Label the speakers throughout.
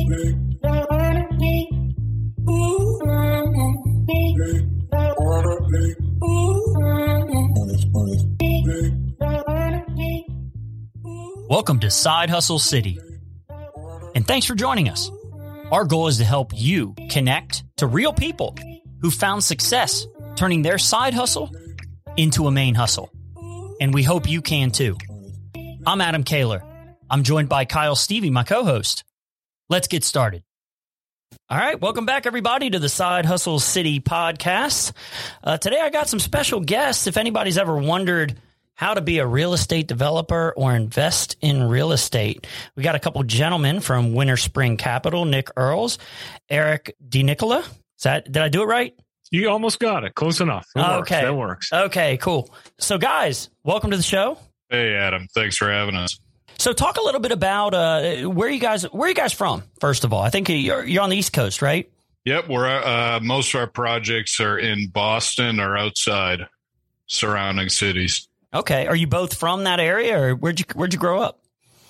Speaker 1: Welcome to Side Hustle City, and thanks for joining us. Our goal is to help you connect to real people who found success turning their side hustle into a main hustle, and we hope you can too. I'm Adam Kaler. I'm joined by Kyle Stevie, my co-host. Let's get started. All right, welcome back, everybody, to the Side Hustle City podcast. Today, I got some special guests. If anybody's ever wondered how to be a real estate developer or invest in real estate, we got a couple gentlemen from Winter Spring Capital, Nick Earls, Eric DiNicola. Did I do it right?
Speaker 2: You almost got it. Close enough.
Speaker 1: Okay.
Speaker 2: That works.
Speaker 1: Okay, cool. So, guys, welcome to the show.
Speaker 3: Hey, Adam. Thanks for having us.
Speaker 1: So talk a little bit about where are you guys from, first of all? I think you're on the East Coast, right?
Speaker 3: Yep. We're most of our projects are in Boston or outside surrounding cities.
Speaker 1: Okay. Are you both from that area, or where'd you grow up?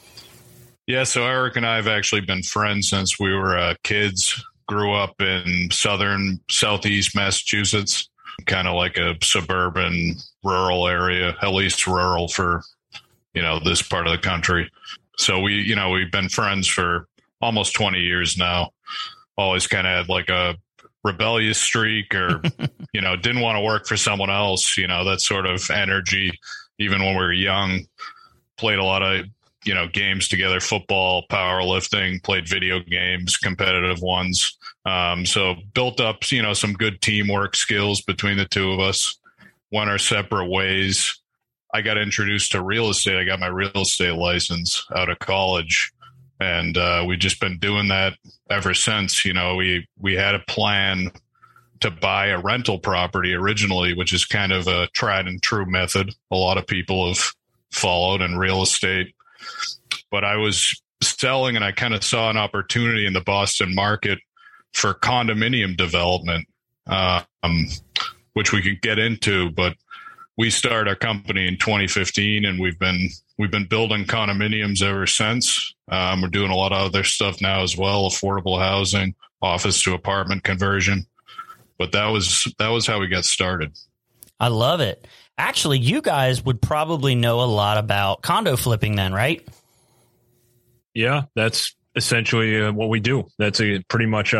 Speaker 3: Yeah, so Eric and I have actually been friends since we were kids. Grew up in southeast Massachusetts, kind of like a suburban rural area, at least rural for this part of the country. So we've been friends for almost 20 years now. Always kind of had like a rebellious streak or, didn't want to work for someone else, that sort of energy. Even when we were young, played a lot of, games together, football, powerlifting, played video games, competitive ones. So built up, some good teamwork skills between the two of us, went our separate ways. I got introduced to real estate. I got my real estate license out of college, and we've just been doing that ever since. We had a plan to buy a rental property originally, which is kind of a tried and true method a lot of people have followed in real estate. But I was selling, and I kind of saw an opportunity in the Boston market for condominium development, which we could get into, but we started our company in 2015, and we've been building condominiums ever since. We're doing a lot of other stuff now as well, affordable housing, office to apartment conversion. But that was how we got started.
Speaker 1: I love it. Actually, you guys would probably know a lot about condo flipping then, right?
Speaker 2: Yeah, that's essentially what we do. That's pretty much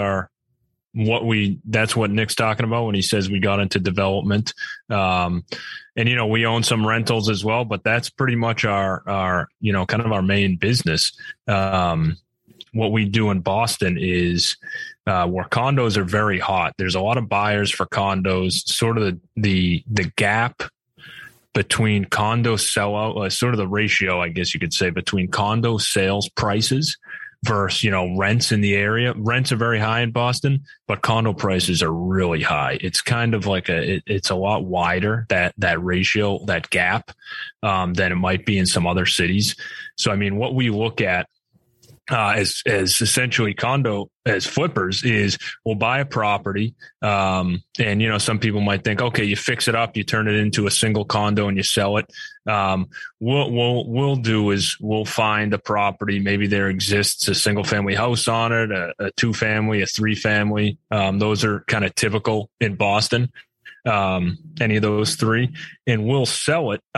Speaker 2: that's what Nick's talking about when he says we got into development. And, we own some rentals as well, but that's pretty much our kind of our main business. What we do in Boston is where condos are very hot. There's a lot of buyers for condos, sort of the gap between condo sellout, sort of the ratio, I guess you could say, between condo sales prices versus, rents in the area. Rents are very high in Boston, but condo prices are really high. It's kind of like it's a lot wider, that ratio, that gap, than it might be in some other cities. So, I mean, what we look at as essentially condo as flippers is we'll buy a property. And, some people might think, okay, you fix it up, you turn it into a single condo and you sell it. We'll do is we'll find a property. Maybe there exists a single family house on it, a 2-family, a 3-family. Those are kind of typical in Boston. Any of those 3, and we'll sell it.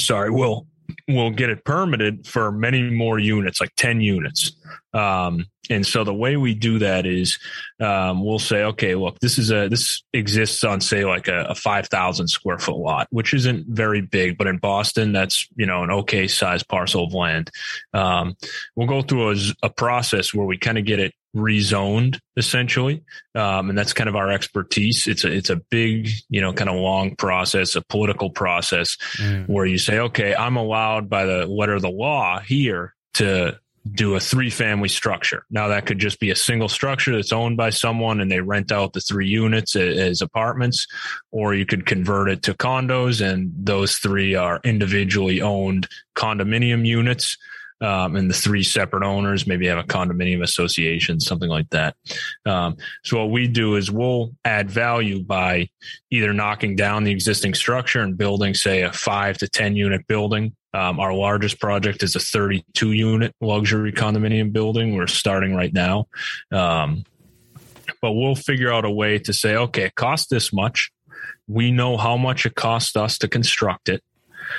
Speaker 2: We'll get it permitted for many more units, like 10 units. And so the way we do that is we'll say, okay, look, this exists on, say, like a 5,000 square foot lot, which isn't very big, but in Boston, that's, an okay size parcel of land. We'll go through a process where we kind of get it rezoned essentially. And that's kind of our expertise. It's a big, kind of long process, a political process where you say, okay, I'm allowed by the letter of the law here to do a 3-family structure. Now that could just be a single structure that's owned by someone and they rent out the 3 units as apartments, or you could convert it to condos and those 3 are individually owned condominium units. and the 3 separate owners maybe have a condominium association, something like that. So what we do is we'll add value by either knocking down the existing structure and building, say, a 5 to 10 unit building. Our largest project is a 32 unit luxury condominium building. We're starting right now. But we'll figure out a way to say, okay, it costs this much. We know how much it costs us to construct it.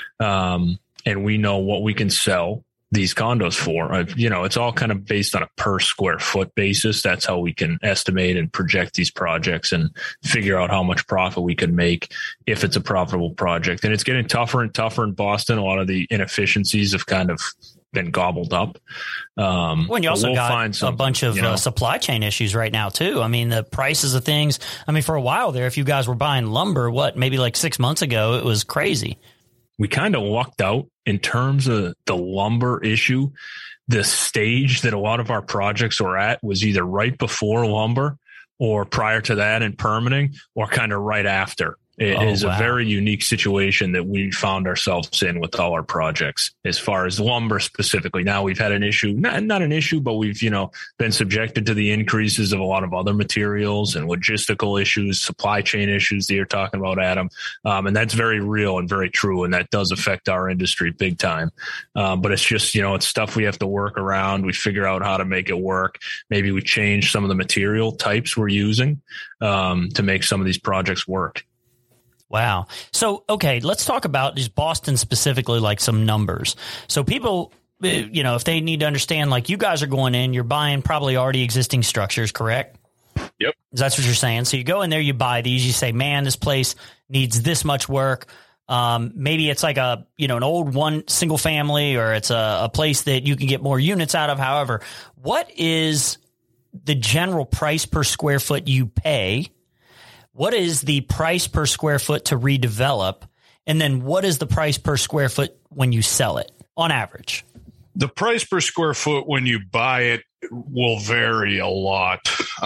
Speaker 2: And we know what we can sell these condos for. It's all kind of based on a per square foot basis. That's how we can estimate and project these projects and figure out how much profit we could make if it's a profitable project. And it's getting tougher and tougher in Boston. A lot of the inefficiencies have kind of been gobbled up.
Speaker 1: When you also got a bunch of supply chain issues right now too. I mean, the prices of things. I mean, for a while there, if you guys were buying lumber, maybe like 6 months ago, it was crazy.
Speaker 2: We kind of lucked out in terms of the lumber issue. The stage that a lot of our projects were at was either right before lumber or prior to that in permitting or kind of right after. It is a very unique situation that we found ourselves in with all our projects as far as lumber specifically. Now we've had an issue, not an issue, but we've, been subjected to the increases of a lot of other materials and logistical issues, supply chain issues that you're talking about, Adam. And that's very real and very true. And that does affect our industry big time. But it's just, it's stuff we have to work around. We figure out how to make it work. Maybe we change some of the material types we're using to make some of these projects work.
Speaker 1: Wow. So, okay, let's talk about just Boston specifically, like some numbers. So people, if they need to understand, like you guys are going in, you're buying probably already existing structures, correct?
Speaker 3: Yep.
Speaker 1: That's what you're saying. So you go in there, you buy these, you say, man, this place needs this much work. Maybe it's like an old one single family, or it's a place that you can get more units out of. However, what is the general price per square foot you pay? What is the price per square foot to redevelop? And then what is the price per square foot when you sell it on average?
Speaker 3: The price per square foot when you buy it will vary a lot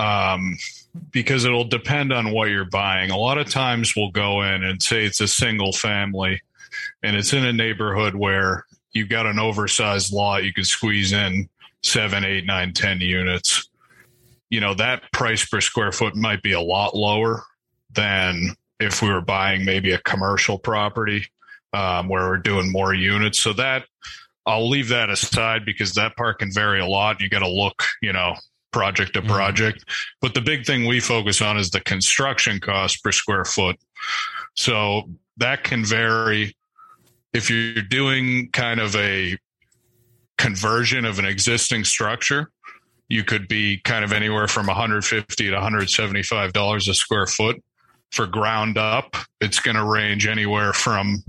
Speaker 3: because it'll depend on what you're buying. A lot of times we'll go in and say it's a single family and it's in a neighborhood where you've got an oversized lot. You could squeeze in 7, 8, 9, 10 units. That price per square foot might be a lot lower than if we were buying maybe a commercial property where we're doing more units. So that I'll leave that aside because that part can vary a lot. You got to look, project to project. But the big thing we focus on is the construction cost per square foot. So that can vary. If you're doing kind of a conversion of an existing structure, you could be kind of anywhere from $150 to $175 a square foot. For ground up, it's going to range anywhere from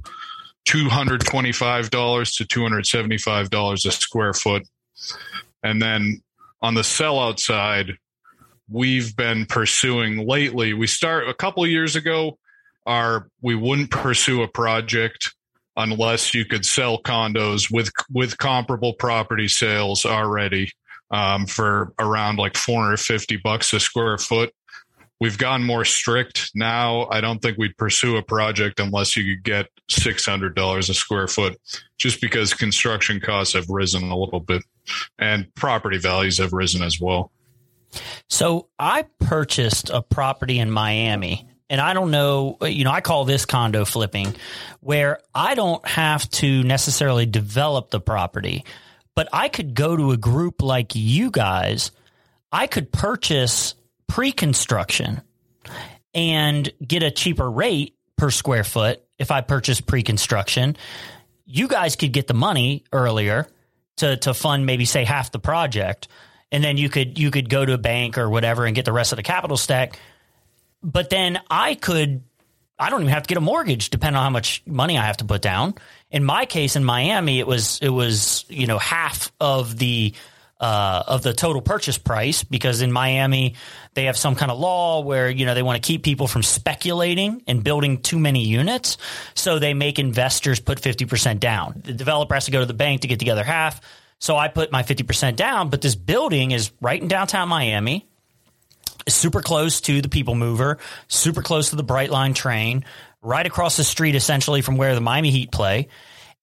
Speaker 3: $225 to $275 a square foot. And then on the sellout side, we've been pursuing lately. A couple of years ago, we wouldn't pursue a project unless you could sell condos with comparable property sales already for around like $450 a square foot. We've gone more strict now. I don't think we'd pursue a project unless you could get $600 a square foot, just because construction costs have risen a little bit and property values have risen as well.
Speaker 1: So I purchased a property in Miami, and I don't know, I call this condo flipping, where I don't have to necessarily develop the property, but I could go to a group like you guys. I could purchase pre-construction and get a cheaper rate per square foot. If I purchase pre-construction, you guys could get the money earlier to fund maybe say half the project. And then you could go to a bank or whatever and get the rest of the capital stack. But then I don't even have to get a mortgage depending on how much money I have to put down. In my case, in Miami, it was half of the total purchase price, because in Miami they have some kind of law where, they want to keep people from speculating and building too many units. So they make investors put 50% down. The developer has to go to the bank to get the other half. So I put my 50% down, but this building is right in downtown Miami, super close to the People Mover, super close to the Brightline train, right across the street essentially from where the Miami Heat play.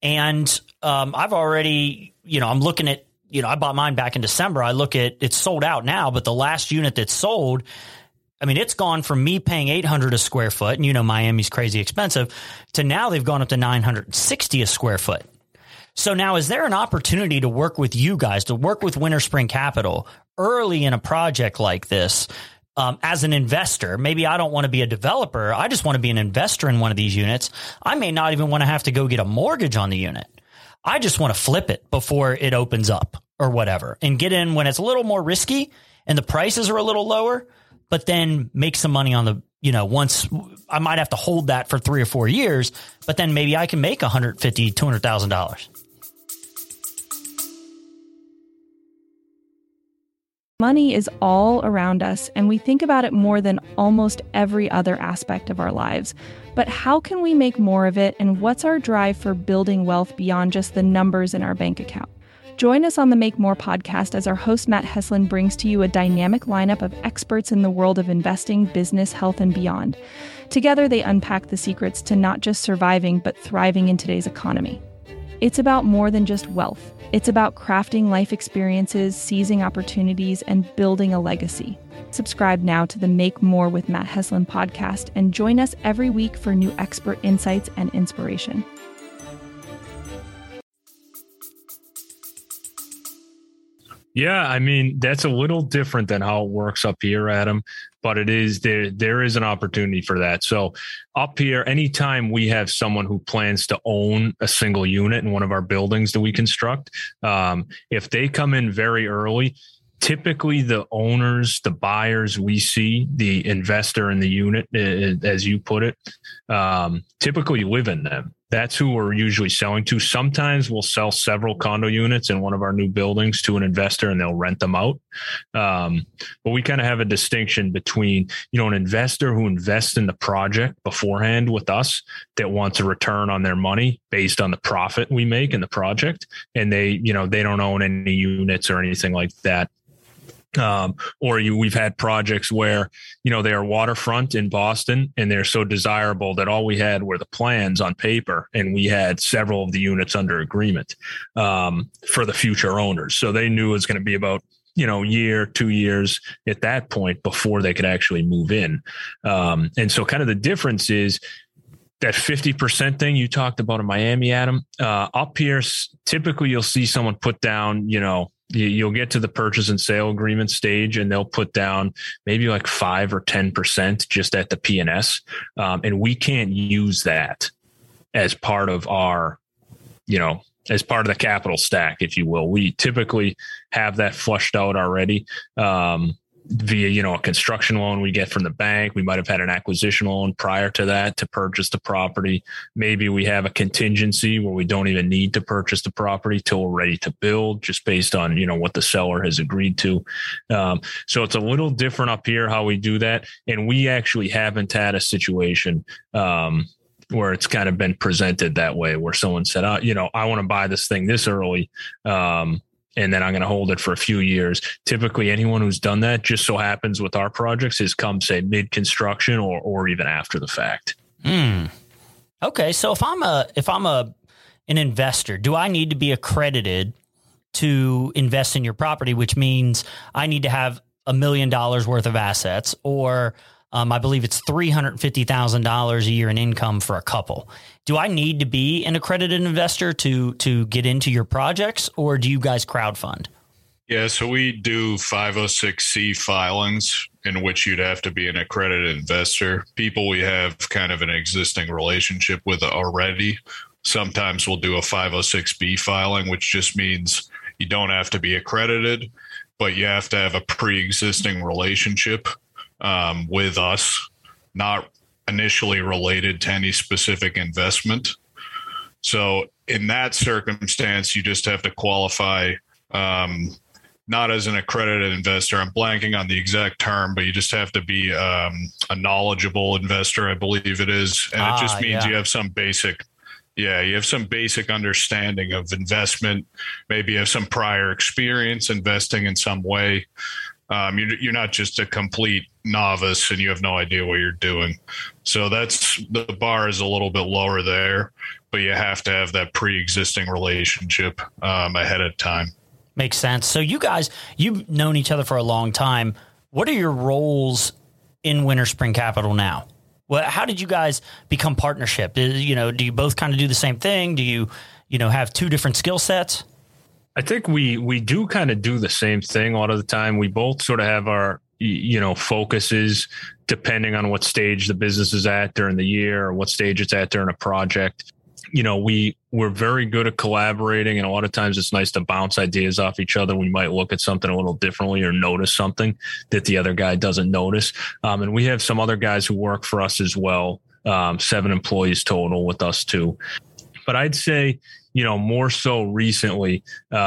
Speaker 1: And I've already, I'm looking at, I bought mine back in December. I look at it's sold out now, but the last unit that's sold, I mean, it's gone from me paying $800 a square foot, and Miami's crazy expensive, to now they've gone up to $960 a square foot. So now, is there an opportunity to work with you guys, to work with Winter Spring Capital early in a project like this as an investor? Maybe I don't want to be a developer. I just want to be an investor in one of these units. I may not even want to have to go get a mortgage on the unit. I just want to flip it before it opens up or whatever and get in when it's a little more risky and the prices are a little lower, but then make some money on the, once I might have to hold that for 3 or 4 years, but then maybe I can make $150,000, $200,000.
Speaker 4: Money is all around us, and we think about it more than almost every other aspect of our lives. But how can we make more of it, and what's our drive for building wealth beyond just the numbers in our bank account? Join us on the Make More podcast as our host Matt Heslin brings to you a dynamic lineup of experts in the world of investing, business, health, and beyond. Together, they unpack the secrets to not just surviving, but thriving in today's economy. It's about more than just wealth. It's about crafting life experiences, seizing opportunities, and building a legacy. Subscribe now to the Make More with Matt Heslin podcast and join us every week for new expert insights and inspiration.
Speaker 2: Yeah, I mean, that's a little different than how it works up here, Adam, but it is there is an opportunity for that. So up here, anytime we have someone who plans to own a single unit in one of our buildings that we construct, if they come in very early, typically the owners, the buyers we see, the investor in the unit, as you put it, typically live in them. That's who we're usually selling to. Sometimes we'll sell several condo units in one of our new buildings to an investor and they'll rent them out. But we kind of have a distinction between, an investor who invests in the project beforehand with us that wants a return on their money based on the profit we make in the project. And they don't own any units or anything like that. We've had projects where, they are waterfront in Boston and they're so desirable that all we had were the plans on paper and we had several of the units under agreement, for the future owners. So they knew it was going to be about, year, 2 years at that point before they could actually move in. And so kind of the difference is that 50% thing you talked about in Miami, Adam, up here, typically you'll see someone put down, you'll get to the purchase and sale agreement stage and they'll put down maybe like 5 or 10% just at the P&S. And we can't use that as part of our, as part of the capital stack, if you will. We typically have that flushed out already. Via, a construction loan we get from the bank. We might have had an acquisition loan prior to that to purchase the property. Maybe we have a contingency where we don't even need to purchase the property till we're ready to build, just based on, what the seller has agreed to. So it's a little different up here how we do that. And we actually haven't had a situation where it's kind of been presented that way, where someone said, I want to buy this thing this early. And then I'm going to hold it for a few years. Typically, anyone who's done that, just so happens with our projects, has come, say, mid-construction or even after the fact.
Speaker 1: Okay, so if I'm an investor, do I need to be accredited to invest in your property, which means I need to have $1 million worth of assets, or I believe it's $350,000 a year in income for a couple. Do I need to be an accredited investor to get into your projects, or do you guys crowdfund?
Speaker 3: Yeah, so we do 506C filings in which you'd have to be an accredited investor. People we have kind of an existing relationship with already. Sometimes we'll do a 506B filing, which just means you don't have to be accredited, but you have to have a pre-existing relationship with us, not initially related to any specific investment. So in that circumstance, you just have to qualify not as an accredited investor. I'm blanking on the exact term, but you just have to be a knowledgeable investor, I believe it is. And it just means you have some basic understanding of investment. Maybe you have some prior experience investing in some way. You're not just a complete novice and you have no idea what you're doing. So the bar is a little bit lower there. but you have to have that pre-existing relationship ahead of time.
Speaker 1: Makes sense. So you guys, you've known each other for a long time. What are your roles in Winter Spring Capital now? Well, how did you guys become partnership? Do you both kind of do the same thing? Do you have two different skill sets?
Speaker 2: I think we do kind of do the same thing a lot of the time. We both sort of have our, focuses depending on what stage the business is at during the year or what stage it's at during a project. We're very good at collaborating, and a lot of times it's nice to bounce ideas off each other. We might look at something a little differently or notice something that the other guy doesn't notice. And we have some other guys who work for us as well. 7 employees total with us too. But I'd say, more so recently,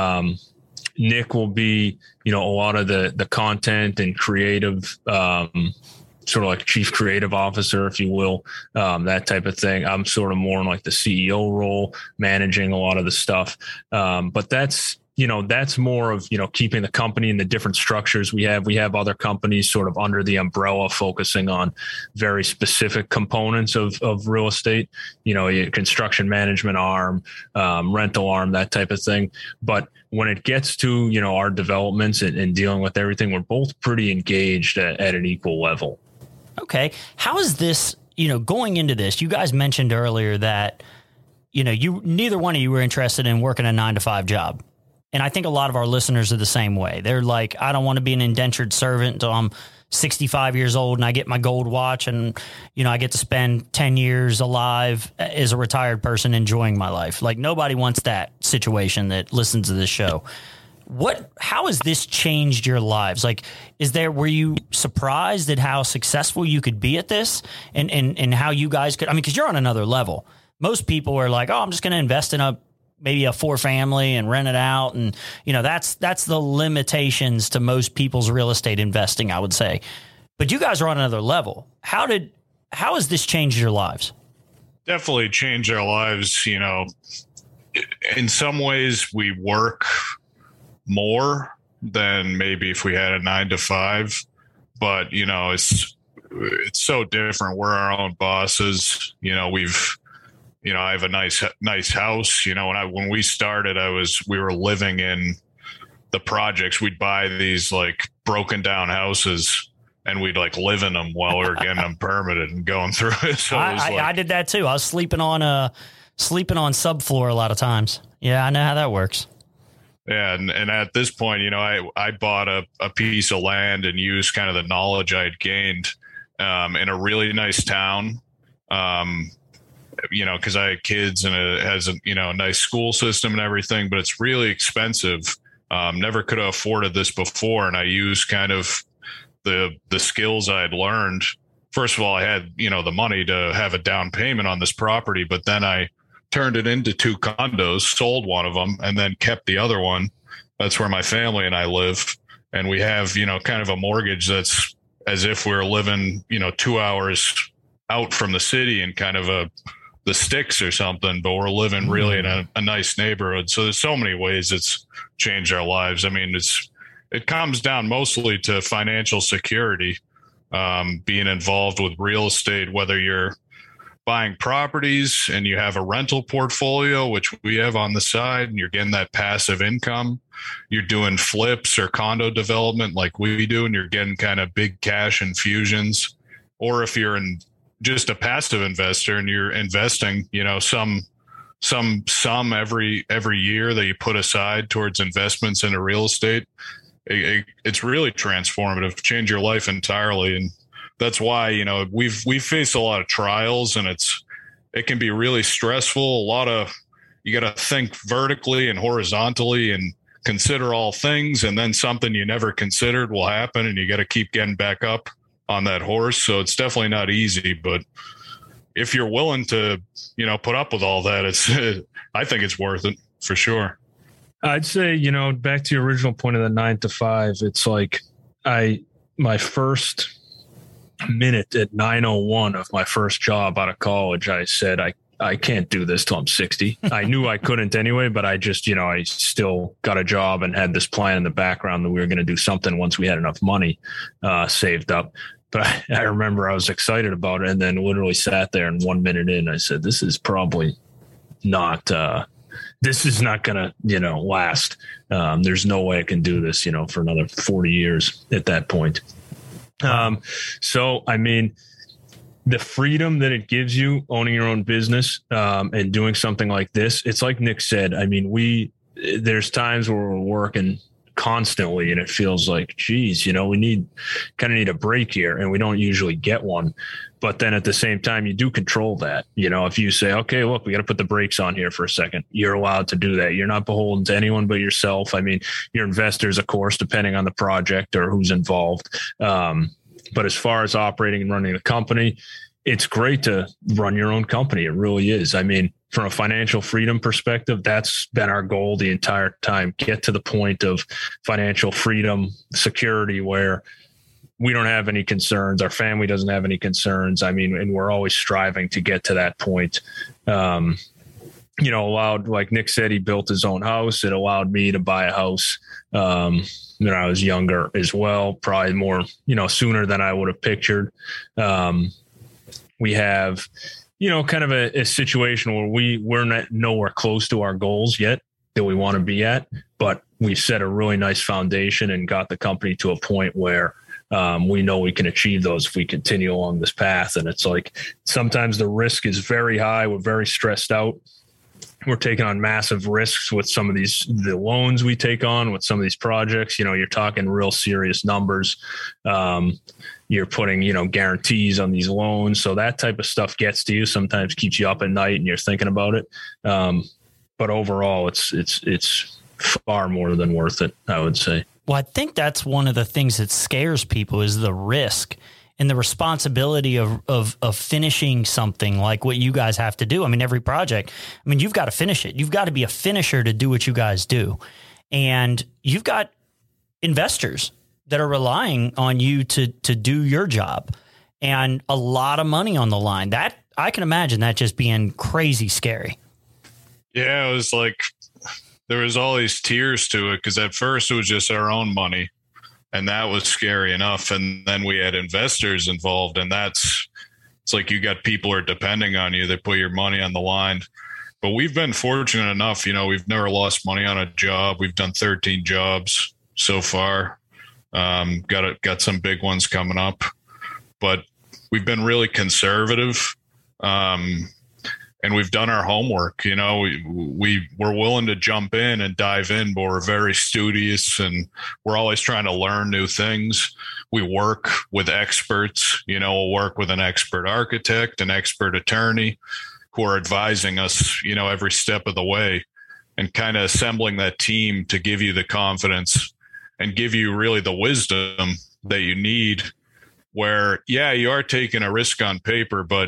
Speaker 2: Nick will be, a lot of the content and creative, sort of like chief creative officer, if you will, that type of thing. I'm sort of more in like the CEO role, managing a lot of the stuff. But that's more of, keeping the company in the different structures we have. We have other companies sort of under the umbrella focusing on very specific components of real estate, construction management arm, rental arm, that type of thing. But when it gets to, our developments and dealing with everything, we're both pretty engaged at an equal level.
Speaker 1: Okay. How is this, going into this, you guys mentioned earlier that, neither one of you were interested in working a 9-to-5 job. And I think a lot of our listeners are the same way. They're like, I don't want to be an indentured servant until I'm 65 years old and I get my gold watch and, I get to spend 10 years alive as a retired person enjoying my life. Like, nobody wants that situation that listens to this show. How has this changed your lives? Like, were you surprised at how successful you could be at this and how you guys could, because you're on another level. Most people are like, oh, I'm just going to invest in maybe a 4-family and rent it out. And, that's the limitations to most people's real estate investing, I would say. But you guys are on another level. How has this changed your lives?
Speaker 3: Definitely changed our lives. In some ways we work more than maybe if we had a 9-to-5, but it's so different. We're our own bosses. I have a nice house. When we started, we were living in the projects. We'd buy these like broken down houses and we'd like live in them while we were getting them permitted and going through it. So I did that too. I was sleeping on subfloor a lot of times. Yeah, I know how that works. Yeah. And at this point, I bought a piece of land and used kind of the knowledge I had gained in a really nice town. Because I had kids and it has a nice school system and everything, but it's really expensive. Never could have afforded this before. And I used kind of the skills I had learned. First of all, I had, the money to have a down payment on this property, but then I turned it into 2 condos, sold one of them, and then kept the other one. That's where my family and I live. And we have, kind of a mortgage that's as if we're living, 2 hours out from the city in kind of the sticks or something, but we're living really in a nice neighborhood. So there's so many ways it's changed our lives. It comes down mostly to financial security, being involved with real estate, whether you're buying properties and you have a rental portfolio, which we have on the side, and you're getting that passive income. You're doing flips or condo development like we do, and you're getting kind of big cash infusions. Or if you're just a passive investor and you're investing, some every year that you put aside towards investments into real estate, it's really transformative, change your life entirely. And that's why, we've faced a lot of trials, and it can be really stressful. You got to think vertically and horizontally and consider all things. And then something you never considered will happen, and you got to keep getting back up on that horse. So it's definitely not easy, but if you're willing to, put up with all that, I think it's worth it for sure.
Speaker 2: I'd say, back to your original point of the 9-to-5, it's like my first minute at 9:01 of my first job out of college, I said, I can't do this till I'm 60. I knew I couldn't anyway, but I just, I still got a job and had this plan in the background that we were going to do something once we had enough money saved up. But I remember I was excited about it, and then literally sat there, and 1 minute in, I said, this is probably, not, this is not going to, last. There's no way I can do this, for another 40 years at that point. So, I mean, the freedom that it gives you owning your own business, and doing something like this, it's like Nick said, I mean, there's times where we're working constantly and it feels like, geez, we kind of need a break here, and we don't usually get one. But then at the same time, you do control that. If you say, okay, look, we got to put the brakes on here for a second, you're allowed to do that. You're not beholden to anyone but yourself. I mean, your investors, of course, depending on the project or who's involved. But as far as operating and running the company, it's great to run your own company. It really is. I mean, from a financial freedom perspective, that's been our goal the entire time. Get to the point of financial freedom, security, where we don't have any concerns. Our family doesn't have any concerns. I mean, and we're always striving to get to that point. Allowed, like Nick said, he built his own house. It allowed me to buy a house when I was younger as well, probably more, sooner than I would have pictured. We have, kind of a situation where we're not nowhere close to our goals yet that we want to be at, but we set a really nice foundation and got the company to a point where we know we can achieve those if we continue along this path. And it's like, sometimes the risk is very high. We're very stressed out. We're taking on massive risks with some of the loans we take on with some of these projects. You're talking real serious numbers. You're putting, guarantees on these loans. So that type of stuff gets to you, sometimes keeps you up at night and you're thinking about it. But overall, it's far more than worth it, I would say.
Speaker 1: Well, I think that's one of the things that scares people is the risk and the responsibility of finishing something like what you guys have to do. I mean, every project, you've got to finish it. You've got to be a finisher to do what you guys do. And you've got investors that are relying on you to do your job, and a lot of money on the line. That I can imagine that just being crazy scary.
Speaker 3: Yeah, it was like there was all these tiers to it, because at first it was just our own money, and that was scary enough. And then we had investors involved, and it's like you got people who are depending on you. They put your money on the line. But we've been fortunate enough, we've never lost money on a job. We've done 13 jobs so far. Got some big ones coming up, but we've been really conservative. And we've done our homework. We're willing to jump in and dive in, but we're very studious, and we're always trying to learn new things. We work with experts. We'll work with an expert architect, an expert attorney, who are advising us, every step of the way, and kind of assembling that team to give you the confidence and give you really the wisdom that you need. Where, yeah, you are taking a risk on paper, but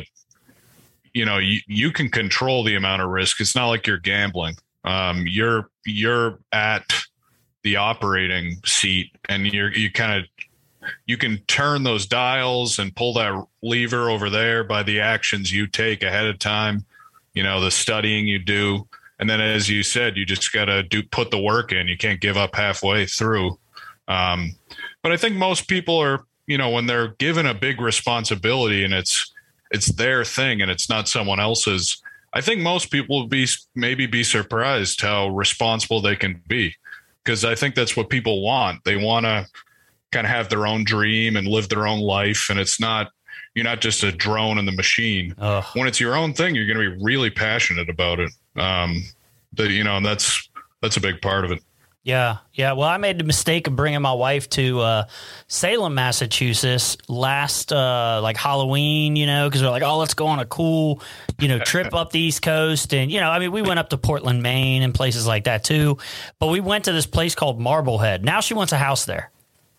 Speaker 3: you can control the amount of risk. It's not like you're gambling. You're at the operating seat, and you can turn those dials and pull that lever over there by the actions you take ahead of time, the studying you do. And then, as you said, you just got to put the work in. You can't give up halfway through. But I think most people are, when they're given a big responsibility and it's their thing and it's not someone else's, I think most people would be surprised how responsible they can be, because I think that's what people want. They want to kind of have their own dream and live their own life. And you're not just a drone in the machine. When it's your own thing, you're going to be really passionate about it. And that's a big part of it.
Speaker 1: Yeah. Well, I made the mistake of bringing my wife to Salem, Massachusetts last Halloween, because we're like, oh, let's go on a cool, trip up the East Coast. And, we went up to Portland, Maine and places like that too. But we went to this place called Marblehead. Now she wants a house there.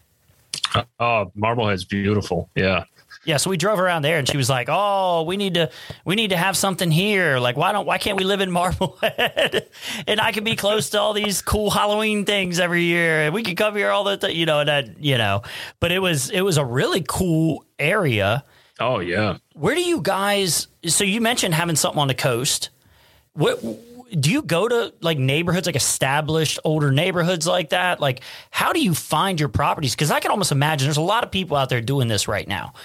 Speaker 2: Oh, Marblehead's beautiful. Yeah.
Speaker 1: Yeah, so we drove around there, and she was like, "Oh, we need to have something here. Like, why can't we live in Marblehead? And I can be close to all these cool Halloween things every year, and we can come here all the time, But it was a really cool area.
Speaker 2: Oh yeah.
Speaker 1: Where do you guys? So you mentioned having something on the coast. What do you go to, like neighborhoods, like established older neighborhoods like that? Like, how do you find your properties? Because I can almost imagine there's a lot of people out there doing this right now.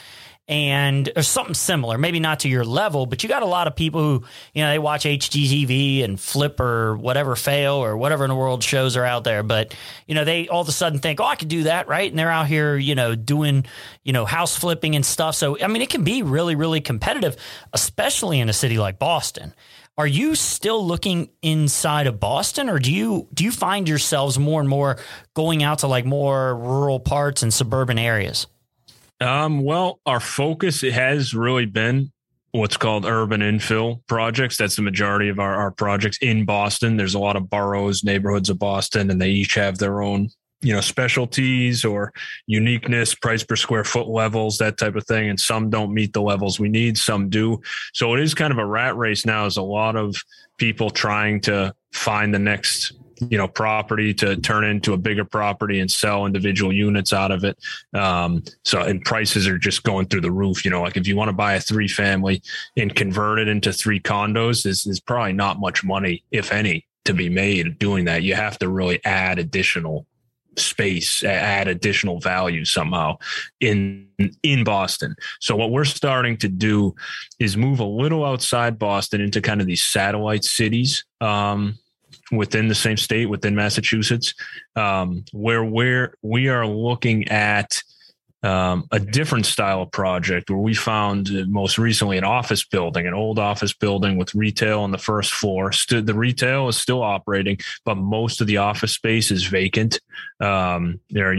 Speaker 1: or something similar, maybe not to your level, but you got a lot of people who, they watch HGTV and Flip or whatever Fail or whatever in the world shows are out there. But, they all of a sudden think, I could do that. Right. And they're out here, doing, house flipping and stuff. So, it can be really, really competitive, especially in a city like Boston. Are you still looking inside of Boston, or do you find yourselves more and more going out to like more rural parts and suburban areas?
Speaker 2: Well, our focus has really been what's called urban infill projects. That's the majority of our projects in Boston. There's a lot of boroughs, neighborhoods of Boston, and they each have their own specialties or uniqueness, price per square foot levels, that type of thing. And some don't meet the levels we need, some do. So it is kind of a rat race now. There's a lot of people trying to find the next, property to turn into a bigger property and sell individual units out of it. And prices are just going through the roof. Like if you want to buy a 3-family and convert it into 3 condos, there's probably not much money, if any, to be made doing that. You have to really add additional space, add additional value somehow in Boston. So what we're starting to do is move a little outside Boston into kind of these satellite cities within the same state, within Massachusetts, where we are looking at a different style of project where we found most recently an office building, an old office building with retail on the first floor. The retail is still operating, but most of the office space is vacant. They're,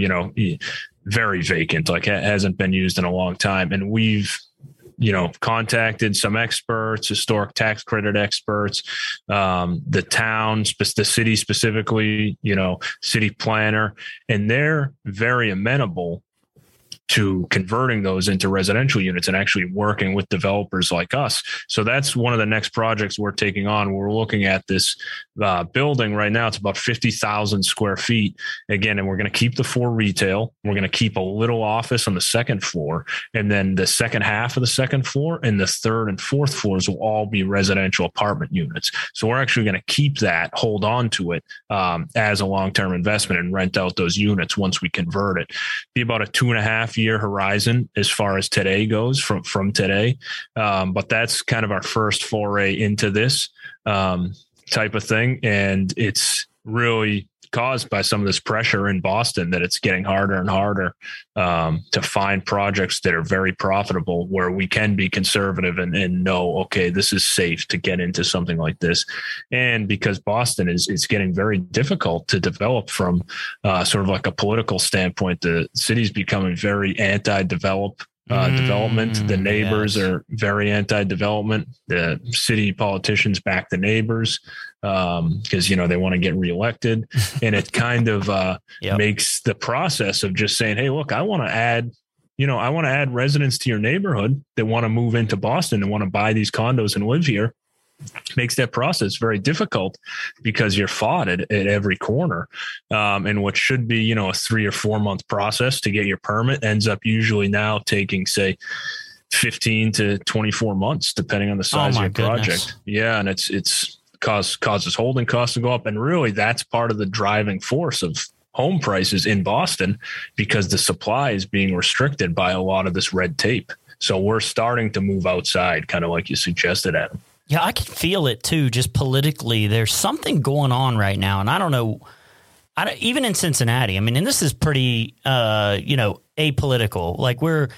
Speaker 2: very vacant, like it hasn't been used in a long time. And we've, contacted some experts, historic tax credit experts, the town, the city specifically, city planner, and they're very amenable to converting those into residential units and actually working with developers like us. So that's one of the next projects we're taking on. We're looking at this building right now. It's about 50,000 square feet again, and we're going to keep the 4 retail. We're going to keep a little office on the second floor, and then the second half of the second floor and the third and fourth floors will all be residential apartment units. So we're actually going to keep that, hold on to it as a long-term investment and rent out those units once we convert it. Be about a 2.5-year horizon as far as today goes from today. But that's kind of our first foray into this type of thing. And it's really caused by some of this pressure in Boston that it's getting harder and harder to find projects that are very profitable where we can be conservative and know, okay, this is safe to get into something like this. And because Boston is getting very difficult to develop from sort of like a political standpoint, the city's becoming very anti-development. The neighbors are very anti-development. The city politicians back the neighbors because they want to get reelected, and it kind of makes the process of just saying, "Hey, look, I want to add residents to your neighborhood that want to move into Boston and want to buy these condos and live here." Makes that process very difficult because you're fought at every corner. And what should be, a 3 or 4 month process to get your permit ends up usually now taking, say, 15 to 24 months, depending on the size of your project. Yeah. And it's causes holding costs to go up. And really that's part of the driving force of home prices in Boston because the supply is being restricted by a lot of this red tape. So we're starting to move outside, kind of like you suggested, Adam.
Speaker 1: Yeah, I can feel it too, just politically. There's something going on right now, and I don't know, even in Cincinnati. I mean, and this is pretty, apolitical. Like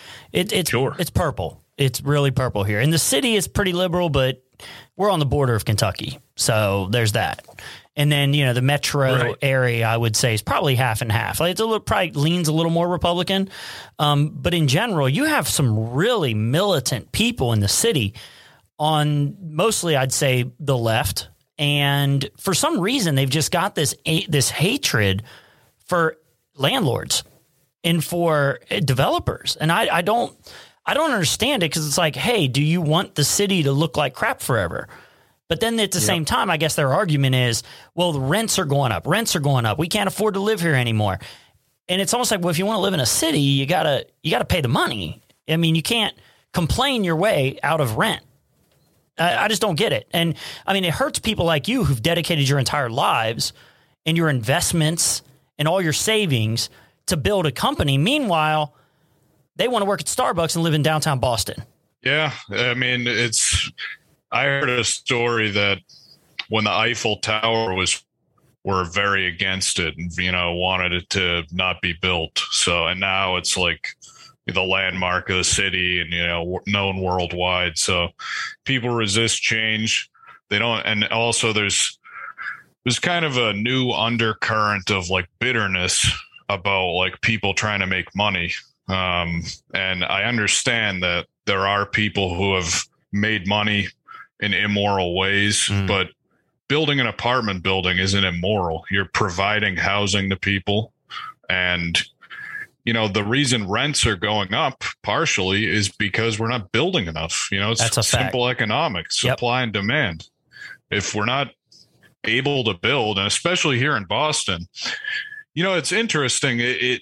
Speaker 1: it's purple. It's really purple here. And the city is pretty liberal, but we're on the border of Kentucky, so there's that. And then, the metro area, I would say, is probably half and half. Like probably leans a little more Republican. But in general, you have some really militant people in the city on mostly, I'd say, the left. And for some reason, they've just got this hatred for landlords and for developers. And I don't understand it because it's like, hey, do you want the city to look like crap forever? But then at the same time, I guess their argument is, well, the rents are going up. We can't afford to live here anymore. And it's almost like, well, if you want to live in a city, you gotta pay the money. I mean, you can't complain your way out of rent. I just don't get it. And I mean, it hurts people like you who've dedicated your entire lives and your investments and all your savings to build a company. Meanwhile, they want to work at Starbucks and live in downtown Boston.
Speaker 3: Yeah. I mean, I heard a story that when the Eiffel Tower were very against it and, wanted it to not be built. So, and now it's like the landmark of the city and, known worldwide. So people resist change. They don't. And also there's kind of a new undercurrent of like bitterness about like people trying to make money. And I understand that there are people who have made money in immoral ways, but building an apartment building isn't immoral. You're providing housing to people. And, the reason rents are going up partially is because we're not building enough. It's simple economics, supply and demand. If we're not able to build, and especially here in Boston, it's interesting.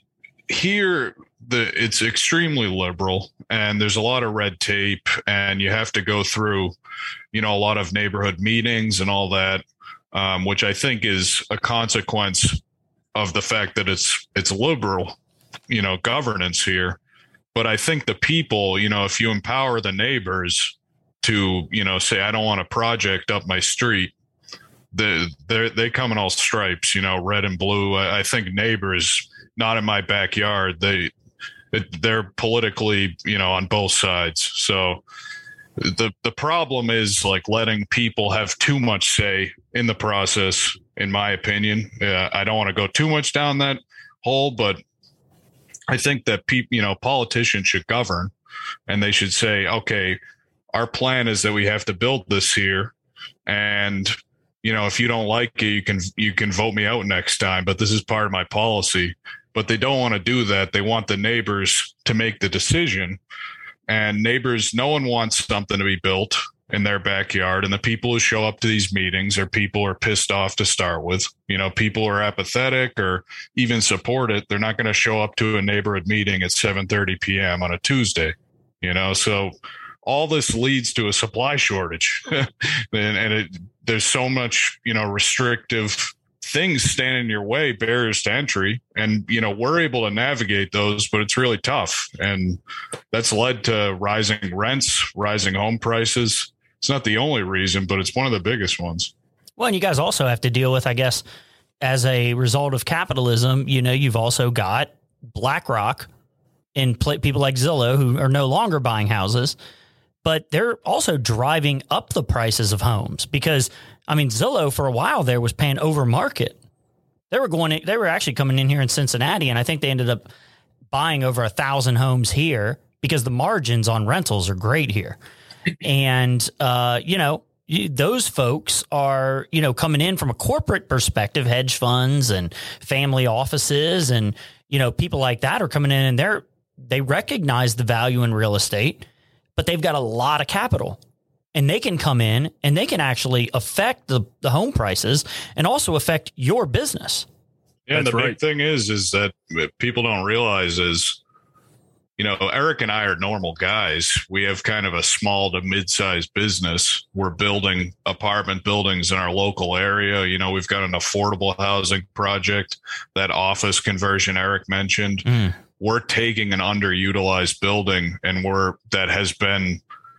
Speaker 3: It's extremely liberal and there's a lot of red tape and you have to go through, a lot of neighborhood meetings and all that, which I think is a consequence of the fact that it's liberal, governance here. But I think the people, if you empower the neighbors to, say, I don't want a project up my street, they come in all stripes, red and blue. I think neighbors, not in my backyard, they're politically, on both sides. So the problem is like letting people have too much say in the process, in my opinion. I don't want to go too much down that hole, but I think that politicians should govern and they should say, okay, our plan is that we have to build this here. And, if you don't like it, you can vote me out next time, but this is part of my policy. But they don't want to do that. They want the neighbors to make the decision. And neighbors, no one wants something to be built in their backyard. And the people who show up to these meetings are people who are pissed off to start with. People who are apathetic or even support it. They're not going to show up to a neighborhood meeting at 7:30 p.m. on a Tuesday. So all this leads to a supply shortage. There's so much, restrictive things stand in your way, barriers to entry. And, we're able to navigate those, but it's really tough. And that's led to rising rents, rising home prices. It's not the only reason, but it's one of the biggest ones.
Speaker 1: Well, and you guys also have to deal with, I guess, as a result of capitalism, you've also got BlackRock and people like Zillow who are no longer buying houses, but they're also driving up the prices of homes because, Zillow for a while there was paying over market. They were actually coming in here in Cincinnati, and I think they ended up buying over 1,000 homes here because the margins on rentals are great here. And, those folks are, coming in from a corporate perspective, hedge funds and family offices and, people like that are coming in and they recognize the value in real estate, but they've got a lot of capital. And they can come in and they can actually affect the home prices and also affect your business.
Speaker 3: Yeah, and the big thing is that people don't realize is, Eric and I are normal guys. We have kind of a small to mid-sized business. We're building apartment buildings in our local area. We've got an affordable housing project, that office conversion Eric mentioned. We're taking an underutilized building and that has been,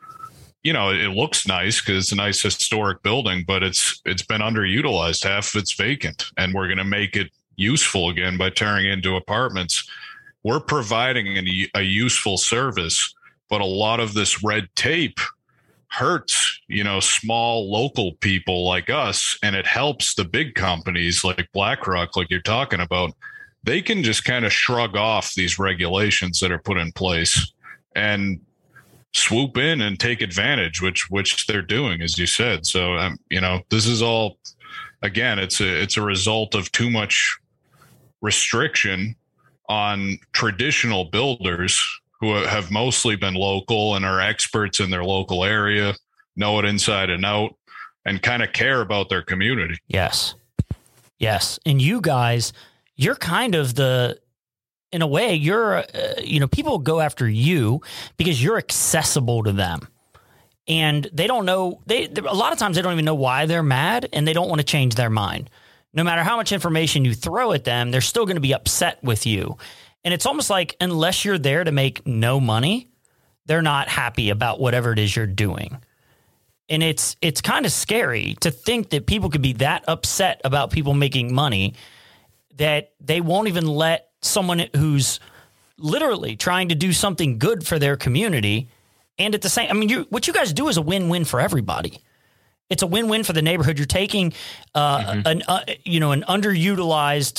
Speaker 3: it looks nice because it's a nice historic building, but it's been underutilized. Half of it's vacant, and we're going to make it useful again by turning it into apartments. We're providing a useful service, but a lot of this red tape hurts, small local people like us, and it helps the big companies like BlackRock, like you're talking about. They can just kind of shrug off these regulations that are put in place and swoop in and take advantage, which they're doing, as you said. So, this is all, again, it's a result of too much restriction on traditional builders who have mostly been local and are experts in their local area, know it inside and out, and kind of care about their community.
Speaker 1: Yes. And you guys, you're kind of in a way, you're, people go after you because you're accessible to them. And they don't know, a lot of times they don't even know why they're mad, and they don't want to change their mind. No matter how much information you throw at them, they're still going to be upset with you. And it's almost like unless you're there to make no money, they're not happy about whatever it is you're doing. And it's kind of scary to think that people could be that upset about people making money that they won't even let someone who's literally trying to do something good for their community. And at the same, I mean, what you guys do is a win-win for everybody. It's a win-win for the neighborhood. You're taking an underutilized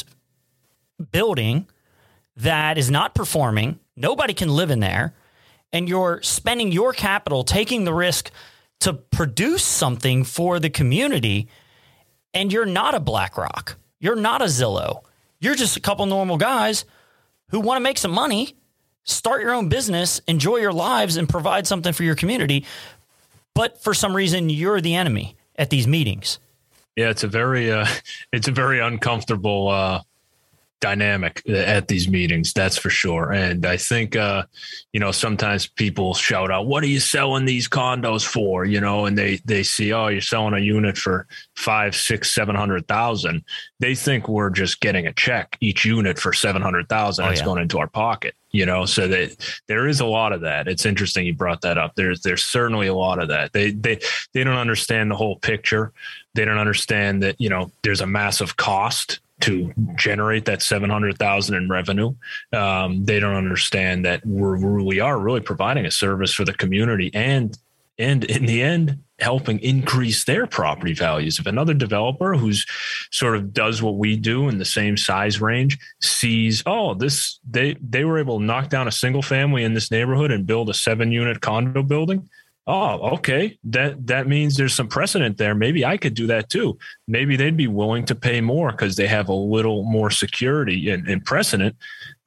Speaker 1: building that is not performing. Nobody can live in there. And you're spending your capital, taking the risk to produce something for the community. And you're not a BlackRock. You're not a Zillow. You're just a couple normal guys who want to make some money, start your own business, enjoy your lives, and provide something for your community. But for some reason, you're the enemy at these meetings.
Speaker 2: Yeah, it's a very uncomfortable dynamic at these meetings. That's for sure. And I think, sometimes people shout out, "What are you selling these condos for?" And they see, "Oh, you're selling a unit for 500, 600, 700,000. They think we're just getting a check each unit for 700,000. It's going into our pocket. So that there is a lot of that. It's interesting you brought that up. There's certainly a lot of that. They don't understand the whole picture. They don't understand that, there's a massive cost to generate that 700,000 in revenue. They don't understand that we are really providing a service for the community and in the end, helping increase their property values. If another developer who's sort of does what we do in the same size range sees, they were able to knock down a single family in this neighborhood and build a 7-unit condo building. Oh, okay. That means there's some precedent there. Maybe I could do that too. Maybe they'd be willing to pay more because they have a little more security and precedent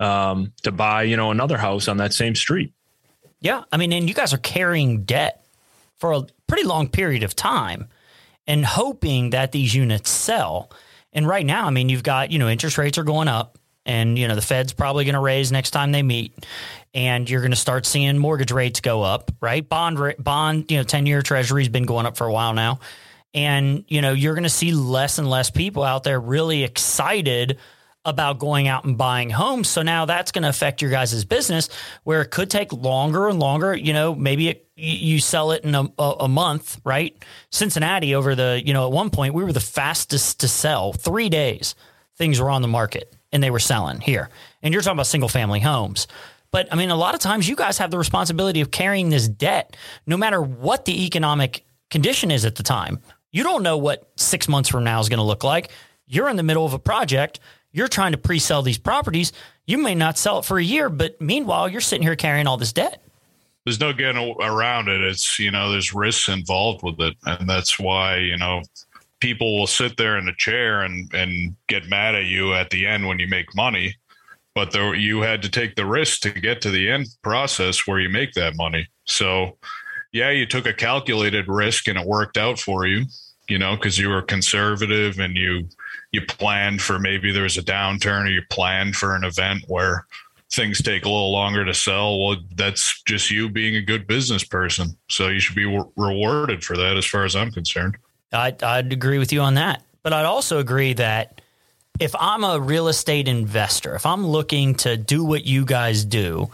Speaker 2: to buy, another house on that same street.
Speaker 1: Yeah. I mean, and you guys are carrying debt for a pretty long period of time and hoping that these units sell. And right now, I mean, you've got, interest rates are going up and, the Fed's probably going to raise next time they meet. And you're going to start seeing mortgage rates go up, right? Bond, 10-year treasury has been going up for a while now. And, you're going to see less and less people out there really excited about going out and buying homes. So now that's going to affect your guys' business where it could take longer and longer. Maybe you sell it in a month, right? Cincinnati over at one point, we were the fastest to sell. 3 days, things were on the market and they were selling here. And you're talking about single family homes. But I mean, a lot of times you guys have the responsibility of carrying this debt, no matter what the economic condition is at the time. You don't know what 6 months from now is going to look like. You're in the middle of a project. You're trying to pre-sell these properties. You may not sell it for a year, but meanwhile, you're sitting here carrying all this debt.
Speaker 3: There's no getting around it. It's, there's risks involved with it. And that's why, people will sit there in a chair and get mad at you at the end when you make money. But you had to take the risk to get to the end process where you make that money. So, yeah, you took a calculated risk and it worked out for you, because you were conservative and you planned for maybe there was a downturn or you planned for an event where things take a little longer to sell. Well, that's just you being a good business person. So you should be rewarded for that as far as I'm concerned.
Speaker 1: I'd agree with you on that. But I'd also agree that if I'm a real estate investor, if I'm looking to do what you guys do,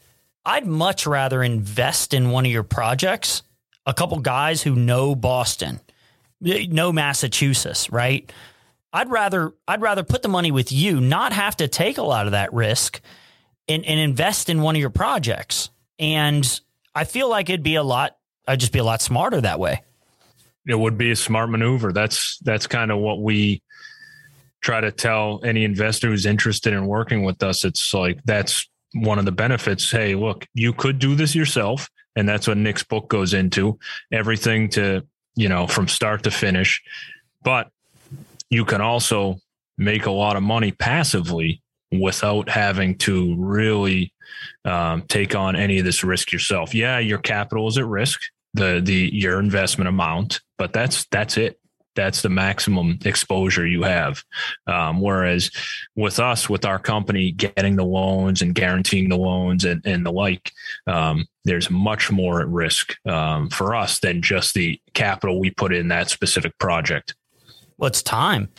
Speaker 1: I'd much rather invest in one of your projects, a couple guys who know Boston, know Massachusetts, right? I'd rather put the money with you, not have to take a lot of that risk and invest in one of your projects. And I feel like I'd just be a lot smarter that way.
Speaker 2: It would be a smart maneuver. That's kind of what we try to tell any investor who's interested in working with us. It's like, that's one of the benefits. Hey, look, you could do this yourself. And that's what Nick's book goes into, everything to, from start to finish. But you can also make a lot of money passively without having to really take on any of this risk yourself. Yeah, your capital is at risk, your investment amount, but that's it. That's the maximum exposure you have. Whereas with us, with our company, getting the loans and guaranteeing the loans and the like, there's much more at risk for us than just the capital we put in that specific project.
Speaker 1: Well, it's time.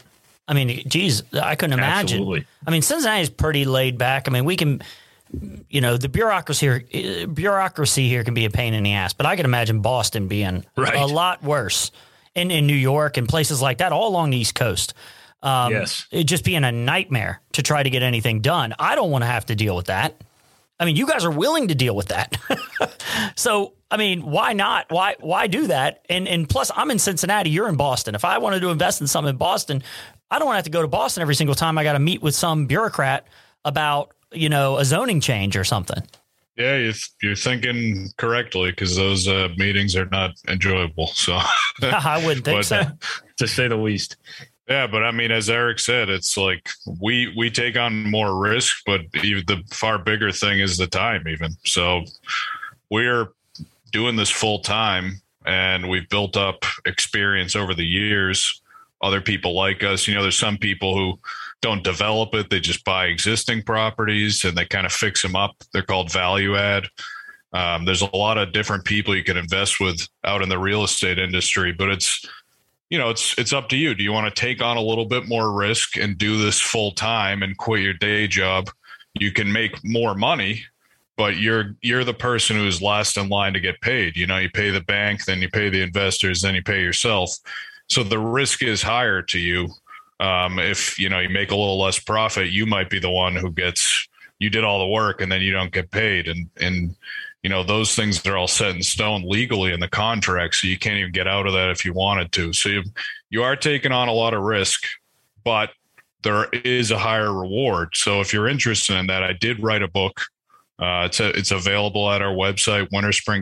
Speaker 1: I mean, geez, I couldn't imagine.
Speaker 2: Absolutely.
Speaker 1: I mean, Cincinnati is pretty laid back. I mean, we can, the bureaucracy here can be a pain in the ass, but I can imagine Boston being a lot worse, in New York and places like that, all along the East Coast.
Speaker 2: Yes.
Speaker 1: It just being a nightmare to try to get anything done. I don't want to have to deal with that. I mean, you guys are willing to deal with that. So, I mean, why not? Why do that? And plus, I'm in Cincinnati. You're in Boston. If I wanted to invest in something in Boston, I don't want to have to go to Boston every single time I got to meet with some bureaucrat about, a zoning change or something.
Speaker 3: Yeah, you're thinking correctly, because those meetings are not enjoyable. So
Speaker 1: I wouldn't think so,
Speaker 2: to say the least.
Speaker 3: Yeah, but I mean, as Eric said, it's like we take on more risk, but even the far bigger thing is the time even. So we're doing this full time, and we've built up experience over the years. Other people like us, there's some people who don't develop it. They just buy existing properties and they kind of fix them up. They're called value add. There's a lot of different people you can invest with out in the real estate industry, but it's up to you. Do you want to take on a little bit more risk and do this full time and quit your day job? You can make more money, but you're the person who is last in line to get paid. You pay the bank, then you pay the investors, then you pay yourself. So the risk is higher to you. If you make a little less profit, you might be the one who you did all the work and then you don't get paid. And those things are all set in stone legally in the contract. So you can't even get out of that if you wanted to. So you are taking on a lot of risk, but there is a higher reward. So if you're interested in that, I did write a book. It's available at our website,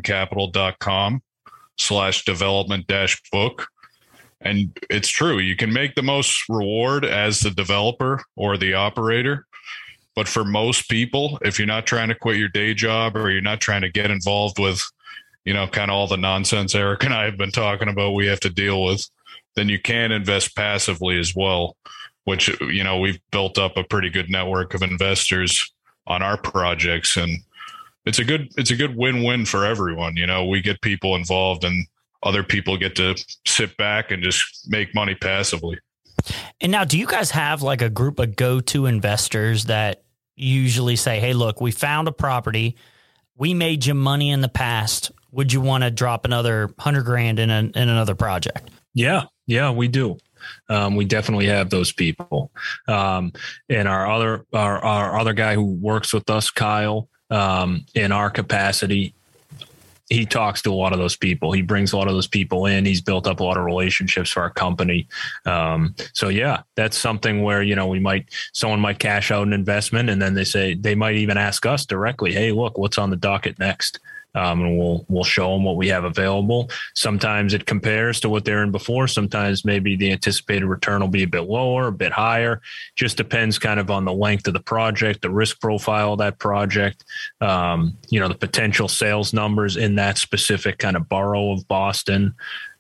Speaker 3: winterspringcapital.com/development-book. And it's true. You can make the most reward as the developer or the operator. But for most people, if you're not trying to quit your day job or you're not trying to get involved with, kind of all the nonsense Eric and I have been talking about we have to deal with, then you can invest passively as well, which, we've built up a pretty good network of investors on our projects. And it's a good win-win for everyone. We get people involved and other people get to sit back and just make money passively.
Speaker 1: And now, do you guys have like a group of go-to investors that usually say, hey, look, we found a property. We made you money in the past. Would you want to drop another $100,000 in another project?
Speaker 2: Yeah, we do. We definitely have those people. And our other guy who works with us, Kyle, in our capacity, he talks to a lot of those people. He brings a lot of those people in. He's built up a lot of relationships for our company. So yeah, that's something where, someone might cash out an investment and then they might even ask us directly, hey, look, what's on the docket next? And we'll show them what we have available. Sometimes it compares to what they're in before. Sometimes maybe the anticipated return will be a bit lower, a bit higher. Just depends kind of on the length of the project, the risk profile of that project, the potential sales numbers in that specific kind of borough of Boston.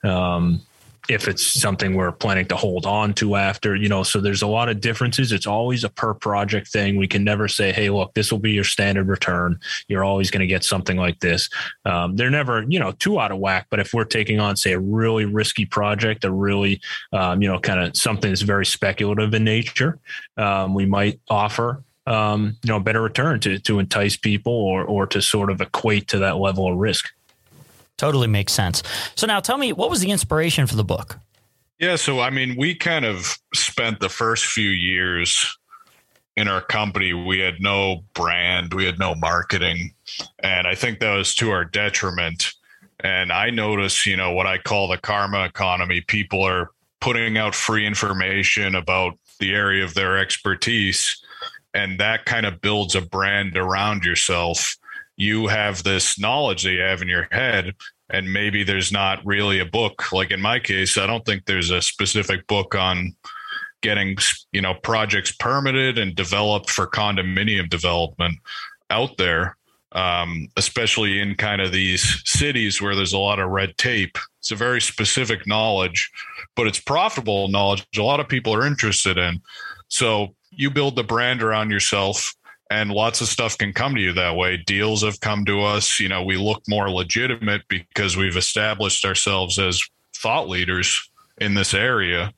Speaker 2: If it's something we're planning to hold on to after, so there's a lot of differences. It's always a per project thing. We can never say, hey, look, this will be your standard return. You're always going to get something like this. They're never, too out of whack. But if we're taking on, say, a really risky project, a really, kind of something that's very speculative in nature, we might offer better return to entice people or to sort of equate to that level of risk.
Speaker 1: Totally makes sense. So now tell me, what was the inspiration for the book?
Speaker 3: Yeah. So, I mean, we kind of spent the first few years in our company. We had no brand. We had no marketing. And I think that was to our detriment. And I noticed, what I call the karma economy. People are putting out free information about the area of their expertise. And that kind of builds a brand around yourself. You have this knowledge that you have in your head, and maybe there's not really a book. Like in my case, I don't think there's a specific book on getting, projects permitted and developed for condominium development out there, especially in kind of these cities where there's a lot of red tape. It's a very specific knowledge, but it's profitable knowledge a lot of people are interested in. So you build the brand around yourself. And lots of stuff can come to you that way. Deals have come to us. We look more legitimate because we've established ourselves as thought leaders in this area.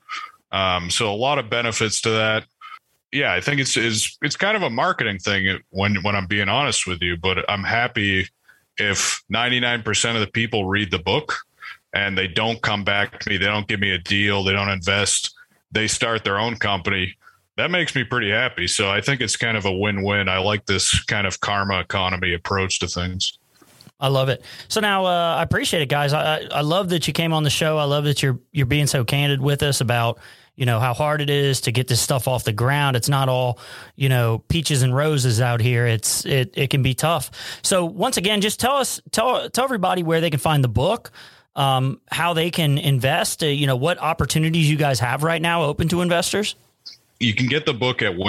Speaker 3: So a lot of benefits to that. Yeah, I think it's kind of a marketing thing when I'm being honest with you, but I'm happy if 99% of the people read the book and they don't come back to me, they don't give me a deal, they don't invest, they start their own company. That makes me pretty happy. So I think it's kind of a win-win. I like this kind of karma economy approach to things.
Speaker 1: I love it. So now I appreciate it, guys. I love that you came on the show. I love that you're being so candid with us about, how hard it is to get this stuff off the ground. It's not all, peaches and roses out here. It can be tough. So once again, just tell everybody where they can find the book, how they can invest, what opportunities you guys have right now open to investors.
Speaker 3: You can get the book at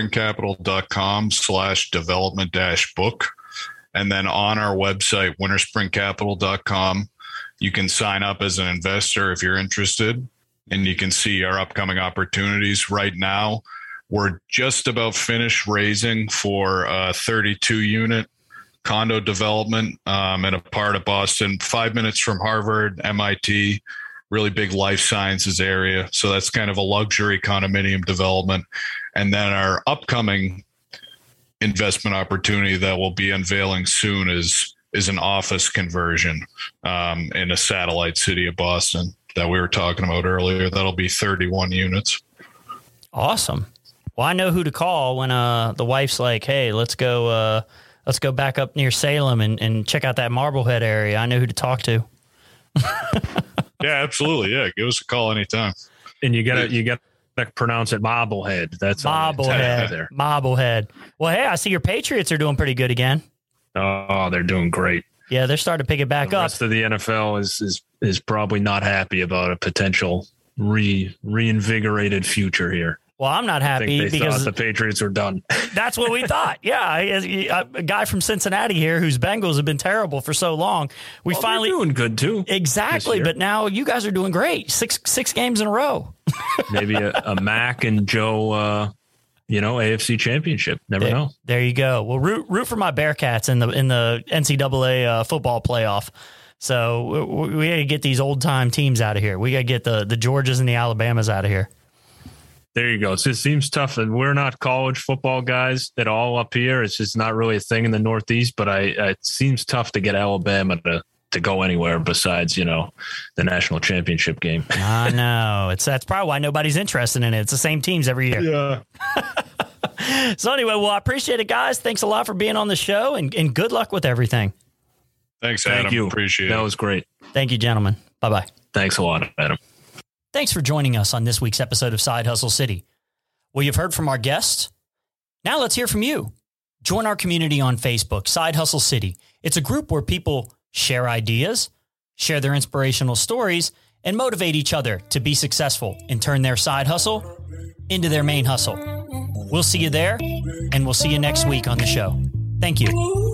Speaker 3: winterspringcapital.com/development-book. And then on our website, winterspringcapital.com, you can sign up as an investor if you're interested, and you can see our upcoming opportunities. Right now, we're just about finished raising for a 32-unit condo development in a part of Boston, 5 minutes from Harvard, MIT, really big life sciences area. So that's kind of a luxury condominium development. And then our upcoming investment opportunity that we'll be unveiling soon is an office conversion in a satellite city of Boston that we were talking about earlier. That'll be 31 units.
Speaker 1: Awesome. Well, I know who to call when the wife's like, hey, let's go back up near Salem and check out that Marblehead area. I know who to talk to.
Speaker 3: Yeah, absolutely. Yeah, give us a call anytime.
Speaker 2: And you gotta pronounce it Marblehead. That's
Speaker 1: Marblehead. Marblehead. Well, hey, I see your Patriots are doing pretty good again.
Speaker 2: Oh, they're doing great.
Speaker 1: Yeah, they're starting to pick it back up.
Speaker 2: The rest of the NFL is probably not happy about a potential reinvigorated future here.
Speaker 1: Well, I'm not happy because
Speaker 2: the Patriots are done.
Speaker 1: That's what we thought. Yeah, a guy from Cincinnati here whose Bengals have been terrible for so long. Finally
Speaker 2: doing good too.
Speaker 1: Exactly, but now you guys are doing great. Six games in a row.
Speaker 2: Maybe a Mac and Joe, AFC Championship. Never know.
Speaker 1: There you go. Well, root for my Bearcats in the NCAA football playoff. So we got to get these old time teams out of here. We got to get the Georgias and the Alabamas out of here.
Speaker 2: There you go. It just seems tough that we're not college football guys at all up here. It's just not really a thing in the Northeast, but it seems tough to get Alabama to go anywhere besides, the national championship game.
Speaker 1: I know. That's probably why nobody's interested in it. It's the same teams every year.
Speaker 2: Yeah.
Speaker 1: So anyway, well, I appreciate it, guys. Thanks a lot for being on the show and good luck with everything.
Speaker 3: Thanks, Adam.
Speaker 2: Thank you.
Speaker 3: Appreciate it.
Speaker 2: That was great.
Speaker 1: Thank you, gentlemen. Bye-bye.
Speaker 2: Thanks a lot, Adam.
Speaker 1: Thanks for joining us on this week's episode of Side Hustle City. Well, you've heard from our guests. Now let's hear from you. Join our community on Facebook, Side Hustle City. It's a group where people share ideas, share their inspirational stories, and motivate each other to be successful and turn their side hustle into their main hustle. We'll see you there, and we'll see you next week on the show. Thank you.